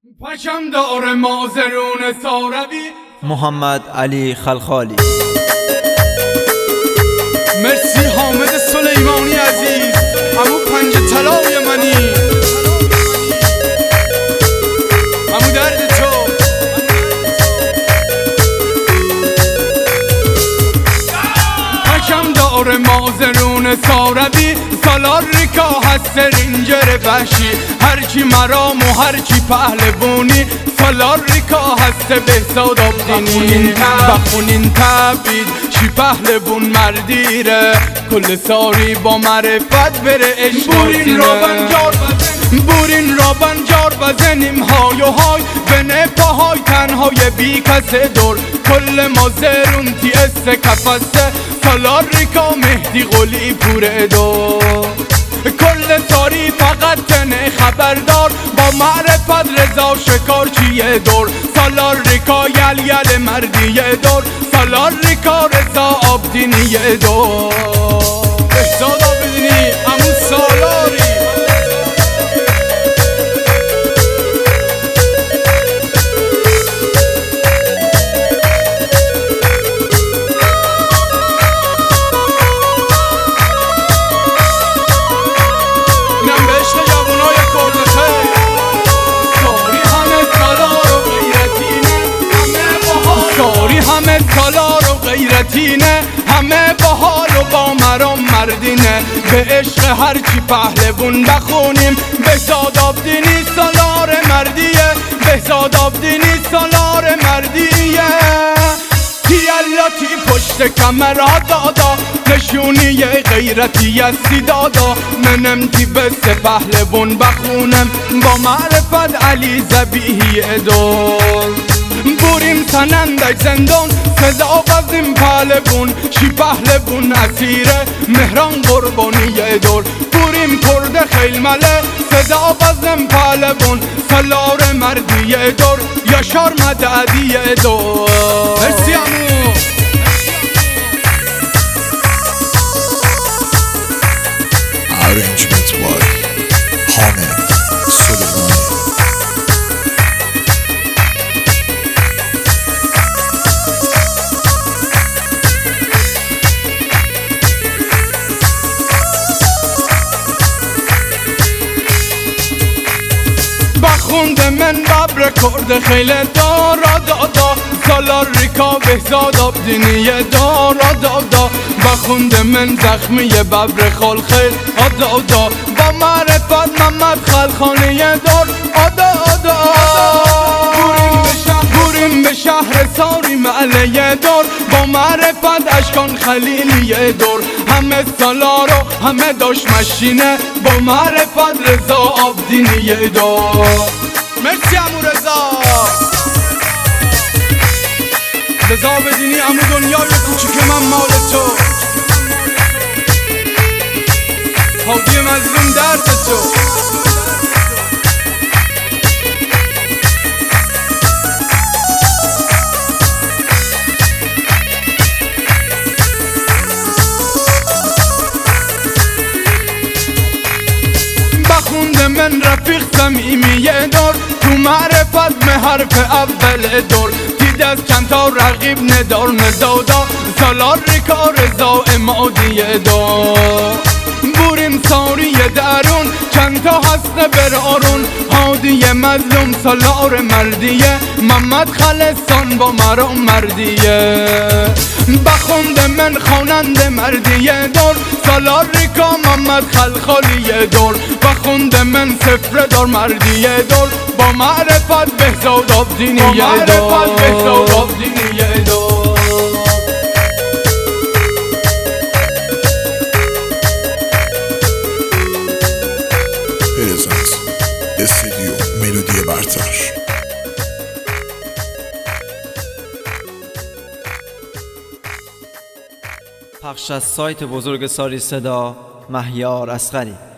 پشم دار مازرون ساروی محمد علی خلخالی. مرسی حامد سلیمانی عزیز، همون پنج طلای منی، همون درد تو. پشم دار مازرون ساروی، سالار ریکا هست رینجر وحشی، هرچی مرام و هرچی پهلوانی، سالار ریکا هست بهزاد آبدینی. بخونین تبید شی پهلوان مردیره، کل ساری با معرفت بره عشق بورین را بنجار بزنیم های و های، بنه پاهای تنهای بی کس دور، کل مازرون تی است کفسته، سالار ریکا مهدی قلی پور دو، کل ساری فقط تنه خبردار، با معرفت رضا شکارچی دور، سالار ریکا یل مردی دور، سالار ریکا رضا آبدینی دور. بهزاد آبدینی همون سالاری. همه سالار و غیرتینه، همه با حال و با مرام مردینه، به عشق هرچی پهلوان بخونیم، بهزاد آبدینی سالار مردیه، بهزاد آبدینی سالار مردیه. تیالاتی پشت کمرها دادا، نشونی غیرتی هستی دادا، منم تی بس پهلوان بخونم، با معرفت علی ذبیحی دول، بوریم سنندک زندان، صدا بزیم پهلوان، شی پهلوان اسیره، مهران قربانی دور، بوریم کرد خیل مله، صدا بزیم پهلوان، سالار مردی دور، یاشار مددی دور. مرسی امو. Arrangement by حامد سلیمانی. بخونده من ببر کرد خیل دارا دادا، سالار ریکا بهزاد آبدینی دارا دادا، بخونده من زخمی ببر خال خیل دادا، با معرفت محمد خلخانی دار آدا. بوریم به شهر ساری معله دار، با معرفت اشکان خلیلی دور، همه سالار و همه داشت مشینه، با معرفت رضا آبدینی دور. مرسی امو رضا. رضا آبدینی امو دنیای کوچیک من مال تو، حاوی مظلوم درد تو. بخونده من رفیق صمیمی دور، تو معرفت حرف اول دور، دید از چند تا رقیب ندار نزادا، سالار ریکا رضا امادی دور، بوریم ساری درون، چند تا هست برارون، هادی مظلوم سالار مردیه، محمد خلستان با مرام مردیه. بخونده من خواننده مردیه دور، سالار ریکا محمد خلخالی دور، بخونده من سفره دار مردیه دور، با معرفت بهزاد آبدینی دور. پرزنت استودیو ملودی برتر. پخش از سایت بزرگ ساری صدا، مهیار اصغری.